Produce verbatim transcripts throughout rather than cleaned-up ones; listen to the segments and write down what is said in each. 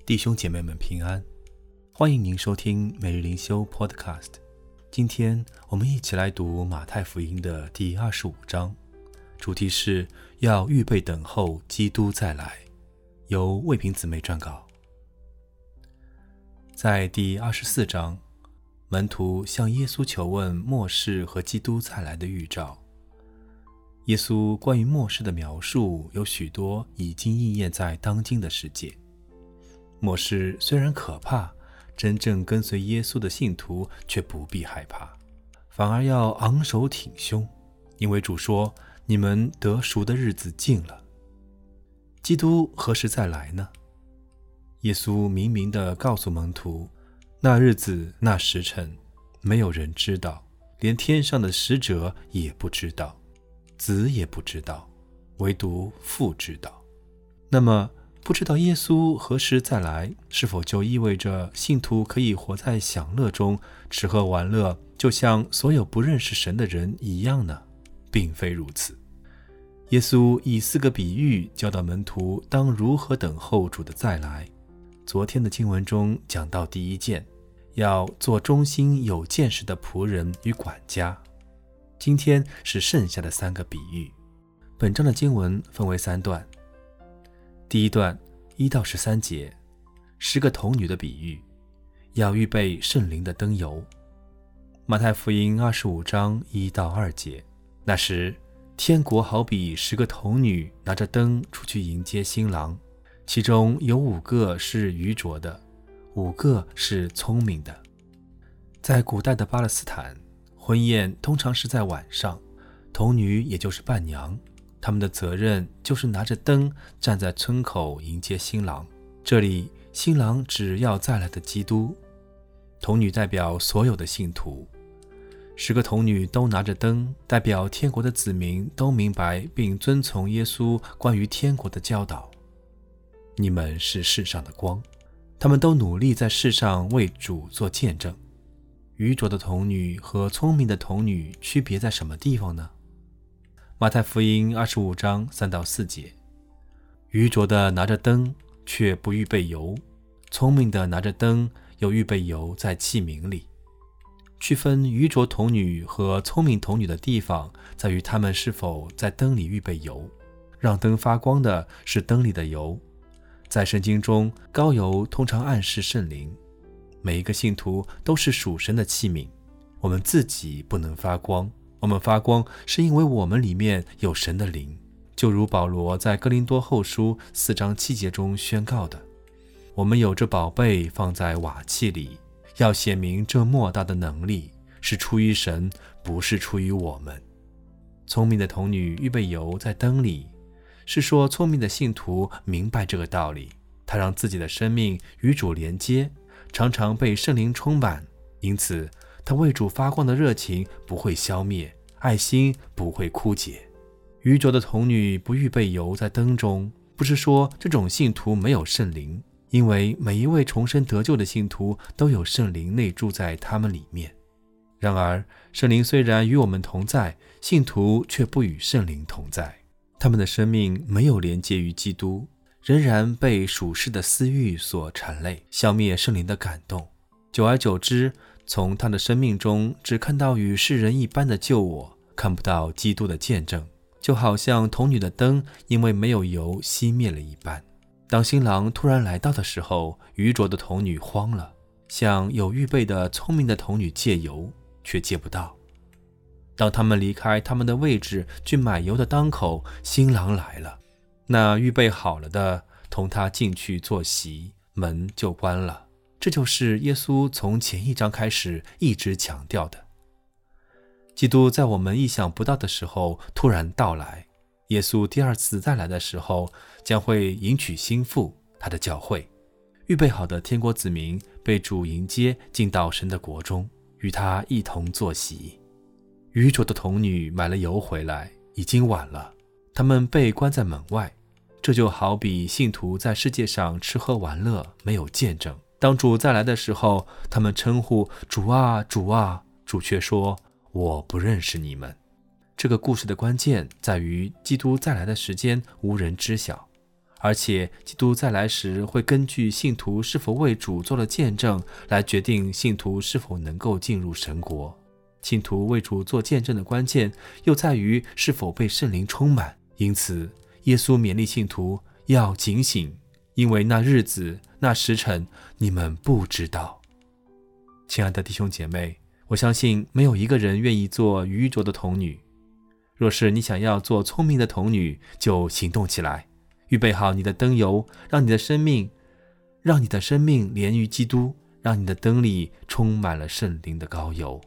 弟兄姐妹们平安，欢迎您收听每日灵修 Podcast。 今天我们一起来读马太福音的第二十五章，主题是要预备等候基督再来，由魏平姊妹撰稿。在第二十四章，门徒向耶稣求问末世和基督再来的预兆。耶稣关于末世的描述有许多已经应验在当今的世界。末世虽然可怕，真正跟随耶稣的信徒却不必害怕，反而要昂首挺胸，因为主说，你们得赎的日子近了。基督何时再来呢？耶稣明明地告诉门徒，那日子那时辰没有人知道，连天上的使者也不知道，子也不知道，唯独父知道。那么不知道耶稣何时再来，是否就意味着信徒可以活在享乐中，吃喝玩乐，就像所有不认识神的人一样呢？并非如此。耶稣以四个比喻教导门徒当如何等候主的再来。昨天的经文中讲到第一件，要做忠心有见识的仆人与管家。今天是剩下的三个比喻。本章的经文分为三段。第一段一到十三节，十个童女的比喻，要预备圣灵的灯油。马太福音二十五章一到二节，那时天国好比十个童女拿着灯出去迎接新郎，其中有五个是愚拙的，五个是聪明的。在古代的巴勒斯坦，婚宴通常是在晚上，童女也就是伴娘，他们的责任就是拿着灯站在村口迎接新郎。这里新郎指要再来的基督，童女代表所有的信徒。十个童女都拿着灯，代表天国的子民都明白并遵从耶稣关于天国的教导。你们是世上的光，他们都努力在世上为主做见证。愚拙的童女和聪明的童女区别在什么地方呢？马太福音二十五章三到四节，愚拙的拿着灯却不预备油，聪明的拿着灯有预备油在器皿里。区分愚拙童女和聪明童女的地方在于他们是否在灯里预备油。让灯发光的是灯里的油。在圣经中，膏油通常暗示圣灵。每一个信徒都是属神的器皿，我们自己不能发光，我们发光是因为我们里面有神的灵，就如保罗在哥林多后书四章七节中宣告的，我们有这宝贝放在瓦器里，要显明这莫大的能力是出于神，不是出于我们。聪明的童女预备油在灯里，是说聪明的信徒明白这个道理，他让自己的生命与主连接，常常被圣灵充满，因此他为主发光的热情不会消灭，爱心不会枯竭。愚拙的童女不预备油在灯中，不是说这种信徒没有圣灵，因为每一位重生得救的信徒都有圣灵内住在他们里面。然而圣灵虽然与我们同在，信徒却不与圣灵同在，他们的生命没有连接于基督，仍然被属世的私欲所缠累，消灭圣灵的感动。久而久之，从他的生命中只看到与世人一般的救我，看不到基督的见证，就好像童女的灯因为没有油熄灭了一般。当新郎突然来到的时候，愚拙的童女慌了，向有预备的聪明的童女借油，却借不到。当他们离开他们的位置去买油的当口，新郎来了，那预备好了的同他进去坐席，门就关了。这就是耶稣从前一章开始一直强调的。基督在我们意想不到的时候突然到来，耶稣第二次再来的时候将会迎娶新妇，他的教会。预备好的天国子民被主迎接进到神的国中，与他一同坐席。愚拙的童女买了油回来，已经晚了，他们被关在门外。这就好比信徒在世界上吃喝玩乐，没有见证。当主再来的时候，他们称呼主啊主啊，主却说我不认识你们。这个故事的关键在于基督再来的时间无人知晓， 而且基督再来时会根据信徒是否为主做了见证来决定信徒是否能够进入神国。信徒为主做见证的关键又在于是否被圣灵充满，因此耶稣勉励信徒要警醒，因为那日子那时辰你们不知道。亲爱的弟兄姐妹，我相信没有一个人愿意做愚拙的童女。若是你想要做聪明的童女，就行动起来，预备好你的灯油，让你的生命让你的生命连于基督，让你的灯里充满了圣灵的膏油。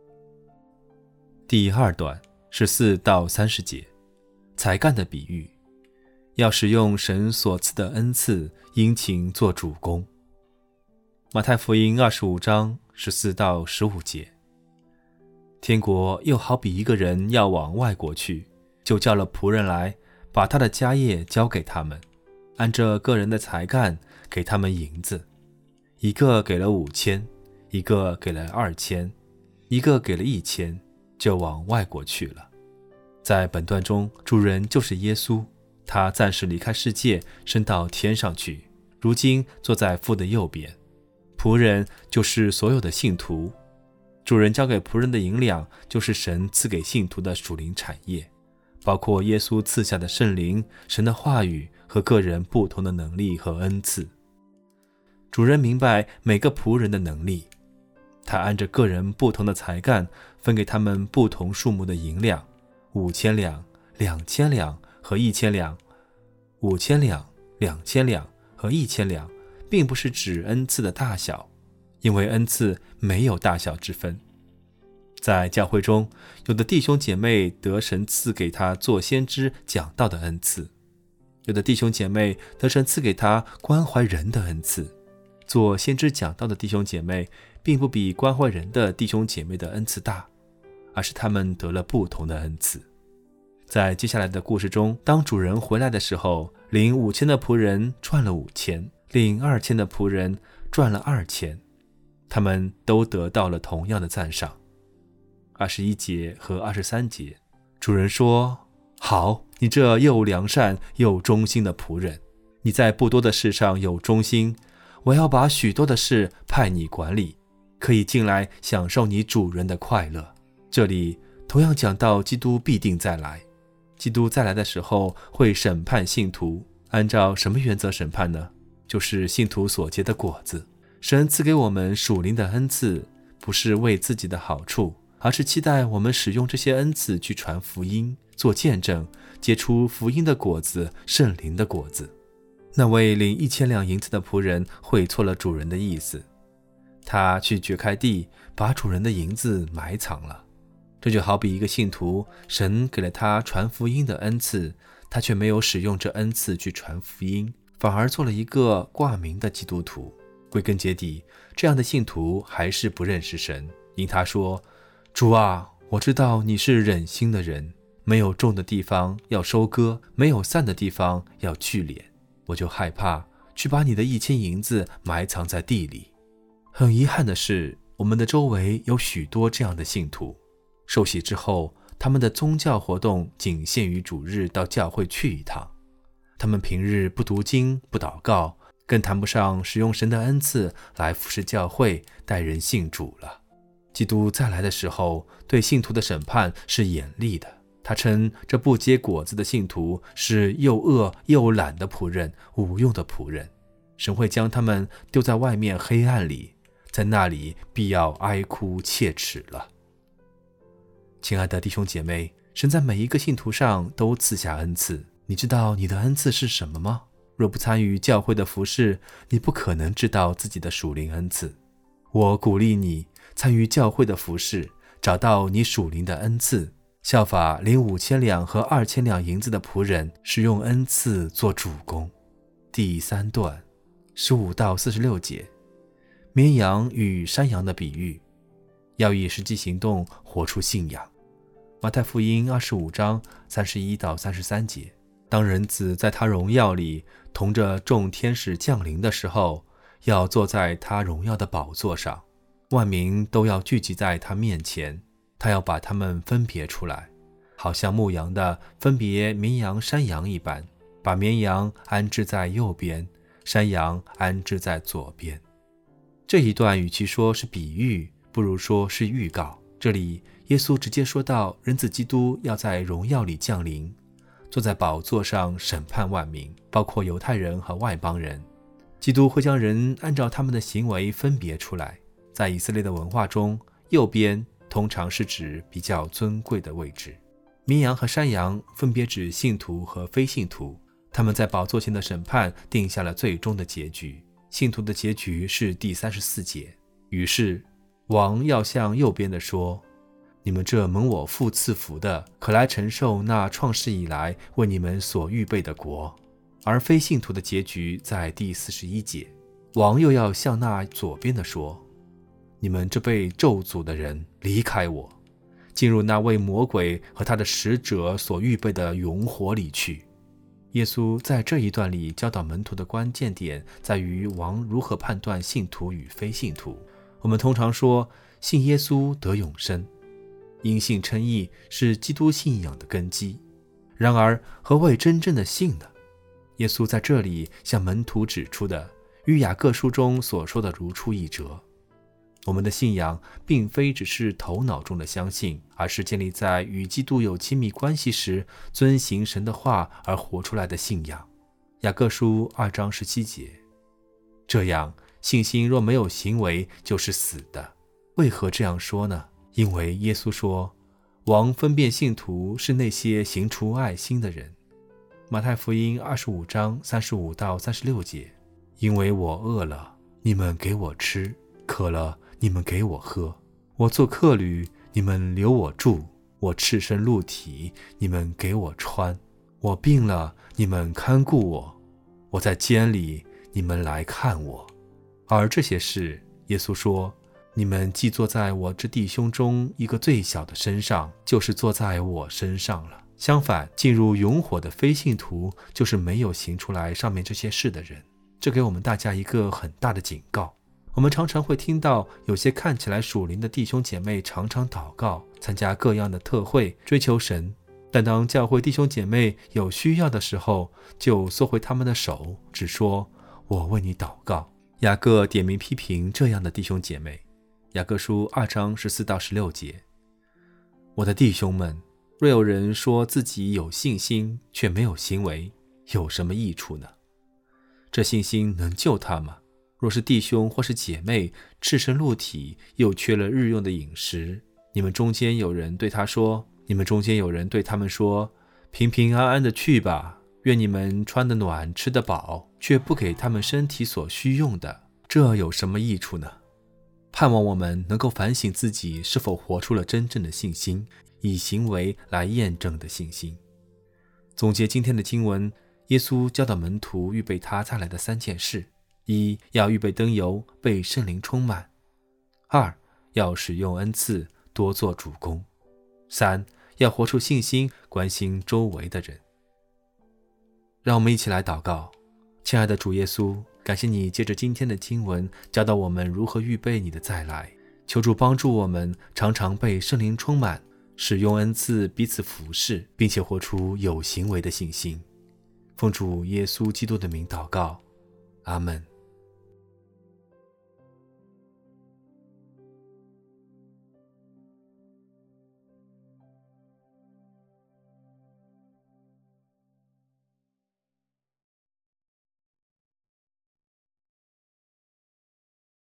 第二段十四到三十节，才干的比喻，要使用神所赐的恩赐，殷勤做主工。马太福音二十五章十四到十五节，天国又好比一个人要往外国去，就叫了仆人来，把他的家业交给他们，按着个人的才干给他们银子，一个给了五千，一个给了二千，一个给了一千，就往外国去了。在本段中，主人就是耶稣，他暂时离开世界，升到天上去，如今坐在父的右边。仆人就是所有的信徒，主人交给仆人的银两，就是神赐给信徒的属灵产业，包括耶稣赐下的圣灵、神的话语和个人不同的能力和恩赐。主人明白每个仆人的能力，他按着个人不同的才干，分给他们不同数目的银两，五千两、两千两和一千两。五千两、两千两和一千两，并不是指恩赐的大小，因为恩赐没有大小之分。在教会中，有的弟兄姐妹得神赐给他做先知讲道的恩赐，有的弟兄姐妹得神赐给他关怀人的恩赐。做先知讲道的弟兄姐妹并不比关怀人的弟兄姐妹的恩赐大，而是他们得了不同的恩赐。在接下来的故事中，当主人回来的时候，领五千的仆人赚了五千，领二千的仆人赚了二千，他们都得到了同样的赞赏。二十一节和二十三节，主人说：好，你这又良善又忠心的仆人，你在不多的事上有忠心，我要把许多的事派你管理，可以进来享受你主人的快乐。这里同样讲到基督必定再来，基督再来的时候会审判信徒，按照什么原则审判呢？就是信徒所结的果子。神赐给我们属灵的恩赐，不是为自己的好处，而是期待我们使用这些恩赐去传福音，做见证，结出福音的果子，圣灵的果子。那位领一千两银子的仆人会错了主人的意思，他去掘开地，把主人的银子埋藏了。这就好比一个信徒，神给了他传福音的恩赐，他却没有使用这恩赐去传福音，反而做了一个挂名的基督徒。归根结底，这样的信徒还是不认识神，因他说：主啊，我知道你是忍心的人，没有种的地方要收割，没有散的地方要聚敛，我就害怕去把你的一千银子埋藏在地里。很遗憾的是，我们的周围有许多这样的信徒，受洗之后，他们的宗教活动仅限于主日到教会去一趟，他们平日不读经不祷告，更谈不上使用神的恩赐来服侍教会带人信主了。基督再来的时候，对信徒的审判是严厉的，他称这不结果子的信徒是又恶又懒的仆人，无用的仆人。神会将他们丢在外面黑暗里，在那里必要哀哭切齿了。亲爱的弟兄姐妹，神在每一个信徒上都赐下恩赐，你知道你的恩赐是什么吗？若不参与教会的服事，你不可能知道自己的属灵恩赐。我鼓励你参与教会的服事，找到你属灵的恩赐，效法领五千两和二千两银子的仆人，使用恩赐做主工。第三段十五到四十六节，绵羊与山羊的比喻，要以实际行动活出信仰。马太福音二十五章三十一到三十三节，当人子在他荣耀里同着众天使降临的时候，要坐在他荣耀的宝座上，万民都要聚集在他面前，他要把他们分别出来，好像牧羊的分别绵羊山羊一般。 把绵羊安置在右边，山羊安置在左边。这一段与其说是比喻，不如说是预告。这里耶稣直接说到，人子基督要在荣耀里降临，坐在宝座上审判万民，包括犹太人和外邦人。基督会将人按照他们的行为分别出来。在以色列的文化中，右边通常是指比较尊贵的位置。绵羊和山羊分别指信徒和非信徒，他们在宝座前的审判定下了最终的结局。信徒的结局是第三十四节。于是王要向右边的说，你们这蒙我父赐福的，可来承受那创世以来为你们所预备的国。而非信徒的结局在第四十一节。王又要向那左边的说，你们这被咒诅的人，离开我，进入那为魔鬼和他的使者所预备的永火里去。耶稣在这一段里教导门徒的关键点在于王如何判断信徒与非信徒。我们通常说信耶稣得永生，因信称义是基督信仰的根基。然而何谓真正的信呢？耶稣在这里向门徒指出的，与雅各书中所说的如出一辙。我们的信仰并非只是头脑中的相信，而是建立在与基督有亲密关系时遵行神的话而活出来的信仰。雅各书二章十七节。这样，信心若没有行为，就是死的。为何这样说呢？因为耶稣说，王分辨信徒是那些行出爱心的人。马太福音二十五章三十五到三十六节。因为我饿了，你们给我吃；渴了，你们给我喝；我做客旅，你们留我住；我赤身露体，你们给我穿；我病了，你们看顾我；我在监里，你们来看我。而这些事，耶稣说，你们既坐在我这弟兄中一个最小的身上，就是坐在我身上了。相反，进入永火的非信徒，就是没有行出来上面这些事的人。这给我们大家一个很大的警告。我们常常会听到有些看起来属灵的弟兄姐妹常常祷告，参加各样的特会，追求神，但当教会弟兄姐妹有需要的时候，就缩回他们的手，只说我为你祷告。雅各点名批评这样的弟兄姐妹。雅各书二章十四到十六节。我的弟兄们，若有人说自己有信心，却没有行为，有什么益处呢？这信心能救他吗？若是弟兄或是姐妹赤身露体，又缺了日用的饮食，你们中间有人对他说，你们中间有人对他们说，平平安安的去吧，愿你们穿得暖，吃得饱，却不给他们身体所需用的，这有什么益处呢？盼望我们能够反省自己是否活出了真正的信心，以行为来验证的信心。总结今天的经文，耶稣教导门徒预备他再来的三件事：一，要预备灯油，被圣灵充满；二，要使用恩赐，多做主工；三，要活出信心，关心周围的人。让我们一起来祷告。亲爱的主耶稣，感谢你借着今天的经文教导我们如何预备你的再来，求主帮助我们常常被圣灵充满，使用恩赐彼此服侍，并且活出有行为的信心。奉主耶稣基督的名祷告，阿们。